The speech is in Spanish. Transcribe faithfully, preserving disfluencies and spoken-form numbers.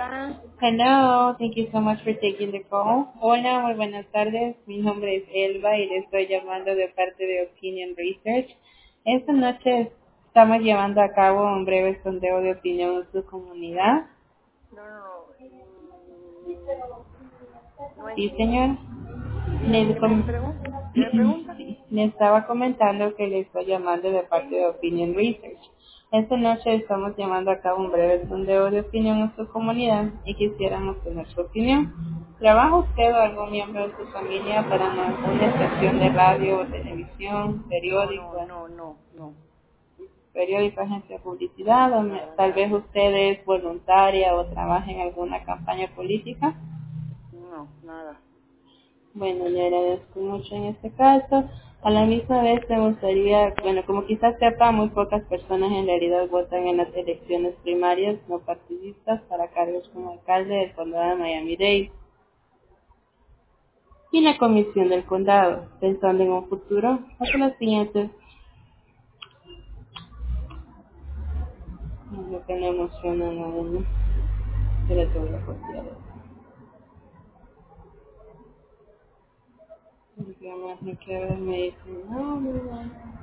Hola. Hello, thank you so much for taking the call. Hola, muy buenas tardes. Mi nombre es Elba y le estoy llamando de parte de Opinion Research. Esta noche estamos llevando a cabo un breve sondeo de opinión en su comunidad. No, no, no. mm, no Sí, entiendo. señor. Le, ¿Qué me com- pregunta? ¿Qué me pregunta? sí, le estaba comentando que le estoy llamando de parte de Opinion Research. Esta noche estamos llevando a cabo un breve sondeo de opinión en su comunidad y quisiéramos tener su opinión. ¿Trabaja usted o algún miembro de su familia para una, una estación de radio o televisión, No, no, periódico, no, no, no. periódico, agencia de publicidad o me- Nada, tal vez nada. usted es voluntaria o trabaja en alguna campaña política? No, nada. Bueno, le agradezco mucho en este caso. A la misma vez me gustaría, bueno, como quizás sepa, muy pocas personas en realidad votan en las elecciones primarias no partidistas para cargos como alcalde del condado de Miami-Dade y la comisión del condado. Pensando en un futuro, hasta las siguientes, lo que no emocionan a uno, pero te voy a copiar eso. Porque además me quiero ver, me dicen, no, no, no.